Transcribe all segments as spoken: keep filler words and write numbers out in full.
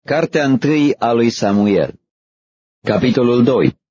Cartea întâi a lui Samuel. Capitolul doi.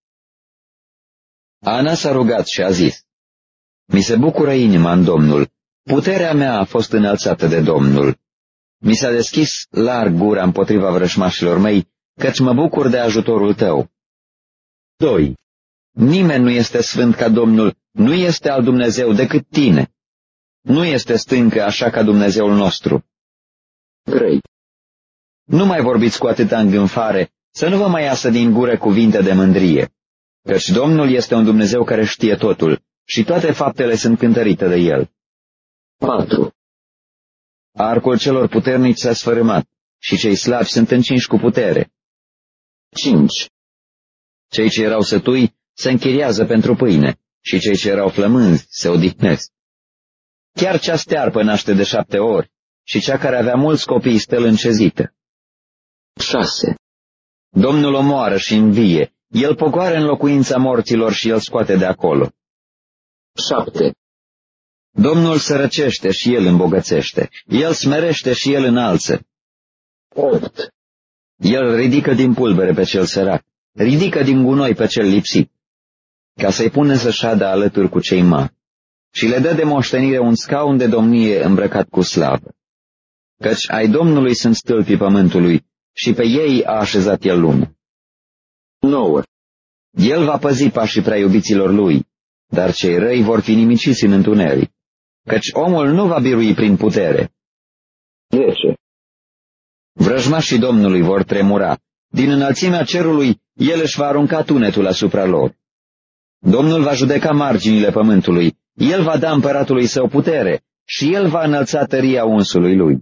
Ana s-a rugat și a zis: Mi se bucură inima în Domnul, puterea mea a fost înălțată de Domnul. Mi s-a deschis larg gura împotriva vrășmașilor mei, căci mă bucur de ajutorul tău. doi. Nimeni nu este sfânt ca Domnul, nu este al Dumnezeu decât tine. Nu este stâncă așa ca Dumnezeul nostru. trei. Nu mai vorbiți cu atâta îngânfare, să nu vă mai iasă din gură cuvinte de mândrie, căci Domnul este un Dumnezeu care știe totul și toate faptele sunt cântărite de El. patru. Arcul celor puternici s-a sfărâmat și cei slabi sunt încinși cu putere. cinci. Cei ce erau sătui se închiriază pentru pâine și cei ce erau flămânzi se odihnesc. Chiar cea stearpă naște de șapte ori și cea care avea mulți copii stă lâncezită. șase. Domnul omoară și învie, El pogoară în locuința morților și El scoate de acolo. șapte. Domnul sărăcește și El îmbogățește, El smerește și El înalță. opt. El ridică din pulbere pe cel sărac, ridică din gunoi pe cel lipsit, ca să-i pune să șadă alături cu cei mari, și le dă de moștenire un scaun de domnie îmbrăcat cu slavă. Căci ai Domnului sunt stâlpii pământului, și pe ei a așezat El lumea. nouă. El va păzi pașii prea iubiților Lui, dar cei răi vor fi nimiciți în întuneric, căci omul nu va birui prin putere. zece. Vrăjmașii Domnului vor tremura, din înălțimea cerului El își va arunca tunetul asupra lor. Domnul va judeca marginile pământului, El va da împăratului său putere și El va înălța tăria unsului Lui.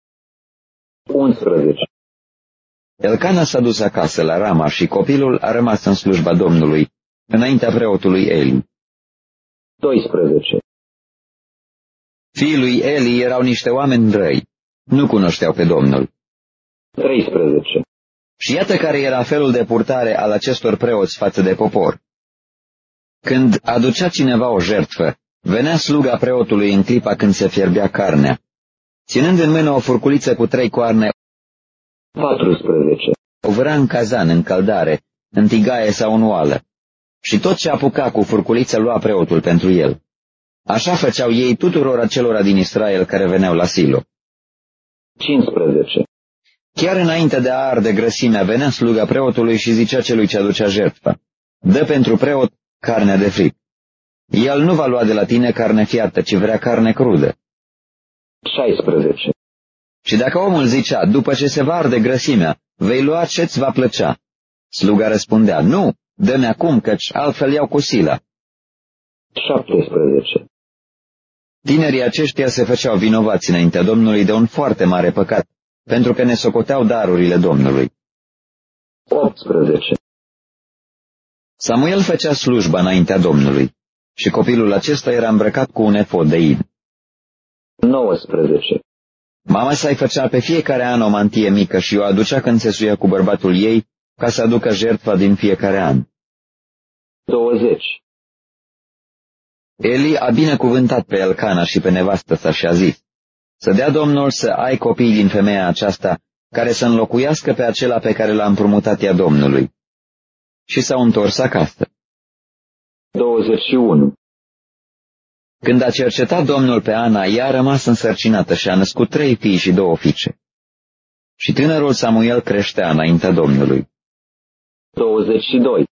unsprezece. Elcana s-a dus acasă la Rama și copilul a rămas în slujba Domnului, înaintea preotului Eli. doisprezece. Fiii lui Eli erau niște oameni răi, nu cunoșteau pe Domnul. treisprezece. Și iată care era felul de purtare al acestor preoți față de popor. Când aducea cineva o jertfă, venea sluga preotului în clipa când se fierbea carnea, ținând în mână o furculiță cu trei coarne. paisprezece. O vâra în cazan, în căldare, în tigaie sau în oală, și tot ce apuca cu furculiță lua preotul pentru el. Așa făceau ei tuturor acelora din Israel care veneau la Silo. cincisprezece. Chiar înainte de a arde grăsimea, venea sluga preotului și zicea celui ce aducea jertfa: Dă pentru preot carnea de fript. El nu va lua de la tine carne fiartă, ci vrea carne crudă. șaisprezece. Și dacă omul zicea: După ce se va arde grăsimea, vei lua ce-ți va plăcea, sluga răspundea: Nu, dă-mi acum, căci altfel iau cu sila. șaptesprezece. Tinerii aceștia se făceau vinovați înaintea Domnului de un foarte mare păcat, pentru că ne socoteau darurile Domnului. optsprezece. Samuel făcea slujba înaintea Domnului și copilul acesta era îmbrăcat cu un efod de in. nouăsprezece. Mama sa-i făcea pe fiecare an o mantie mică și o aducea când se suia cu bărbatul ei ca să aducă jertfa din fiecare an. douăzeci. Eli a binecuvântat pe Elcana și pe nevastă sa și a zis: Să dea Domnul să ai copii din femeia aceasta, care să înlocuiască pe acela pe care l-a împrumutat ea Domnului. Și s-au întors acasă. douăzeci și unu. Când a cercetat Domnul pe Ana, ea a rămas însărcinată și a născut trei fii și două fiice. Și tânărul Samuel creștea înaintea Domnului. douăzeci și doi.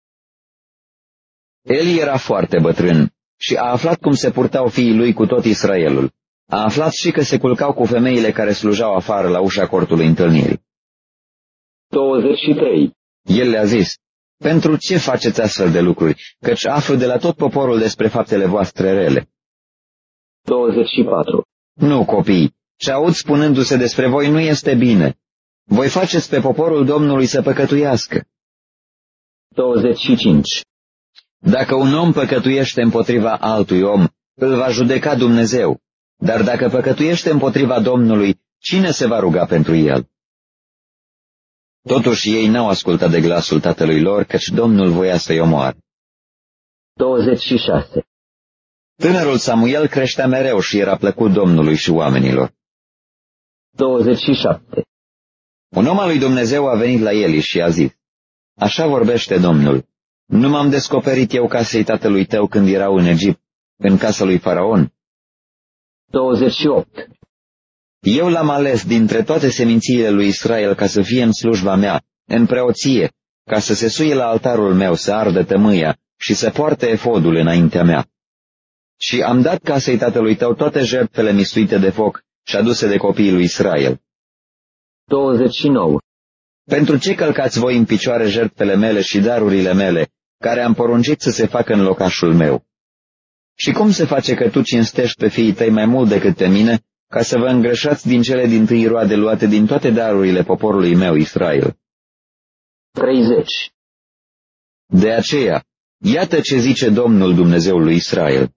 Eli era foarte bătrân și a aflat cum se purtau fiii lui cu tot Israelul. A aflat și că se culcau cu femeile care slujau afară la ușa cortului întâlnirii. douăzeci și trei. El le-a zis: Pentru ce faceți astfel de lucruri, căci aflu de la tot poporul despre faptele voastre rele. douăzeci și patru. Nu, copii, ce aud spunându-se despre voi nu este bine. Voi faceți pe poporul Domnului să păcătuiască. douăzeci și cinci. Dacă un om păcătuiește împotriva altui om, îl va judeca Dumnezeu, dar dacă păcătuiește împotriva Domnului, cine se va ruga pentru el? Totuși ei n-au ascultat de glasul tatălui lor, căci Domnul voia să-i omoare. douăzeci și șase. Tânărul Samuel creștea mereu și era plăcut Domnului și oamenilor. douăzeci și șapte. Un om al lui Dumnezeu a venit la Eli și a zis, așa vorbește Domnul, nu m-am descoperit eu casei tatălui tău când erau în Egipt, în casa lui Faraon? douăzeci și opt. Eu l-am ales dintre toate semințiile lui Israel ca să fie în slujba mea, în preoție, ca să se suie la altarul meu, să ardă tămâia și să poarte efodul înaintea mea. Și am dat casei tatălui tău toate jertfele mistuite de foc și aduse de copiii lui Israel. douăzeci și nouă. Pentru ce călcați voi în picioare jertfele mele și darurile mele, care am poruncit să se facă în locașul meu? Și cum se face că tu cinstești pe fiii tăi mai mult decât pe mine, ca să vă îngrășați din cele dintâi roade luate din toate darurile poporului meu Israel? treizeci. De aceea, iată ce zice Domnul Dumnezeul lui Israel.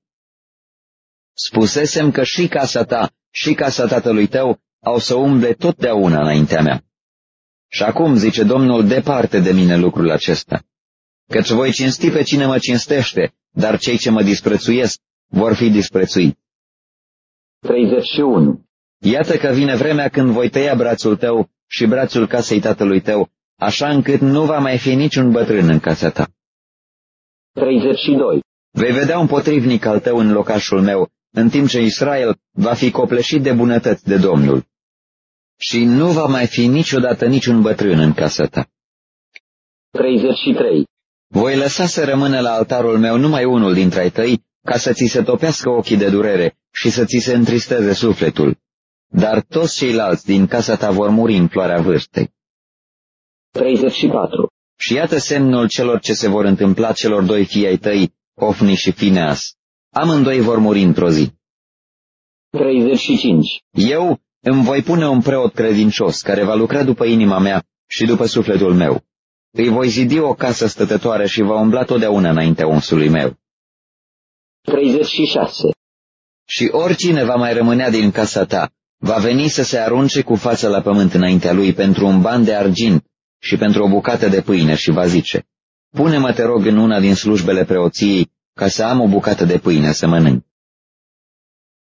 Spusesem că și casa ta și casa tatălui tău au să umble totdeauna înaintea mea. Și acum, zice Domnul, departe de mine lucrul acesta, căci voi cinsti pe cine mă cinstește, dar cei ce mă disprețuiesc vor fi disprețuiți. treizeci și unu. Iată că vine vremea când voi tăia brațul tău și brațul casei tatălui tău, așa încât nu va mai fi niciun bătrân în casa ta. treizeci și doi. Vei vedea un potrivnic al tău în locașul meu, în timp ce Israel va fi copleșit de bunătăți de Domnul. Și nu va mai fi niciodată niciun bătrân în casa ta. treizeci și trei. Voi lăsa să rămână la altarul meu numai unul dintre ai tăi, ca să ți se topească ochii de durere și să ți se întristeze sufletul. Dar toți ceilalți din casa ta vor muri în floarea vârstei. treizeci și patru. Și iată semnul celor ce se vor întâmpla celor doi fii ai tăi, Ofni și Fineas. Amândoi vor muri într-o zi. treizeci și cinci. Eu îmi voi pune un preot credincios care va lucra după inima mea și după sufletul meu. Îi voi zidi o casă stătătoare și va umbla totdeauna înaintea unsului meu. treizeci și șase. Și oricine va mai rămânea din casa ta, va veni să se arunce cu fața la pământ înaintea lui pentru un ban de argint și pentru o bucată de pâine și va zice, pune-mă, te rog, în una din slujbele preoției, ca să am o bucată de pâine să mănânc.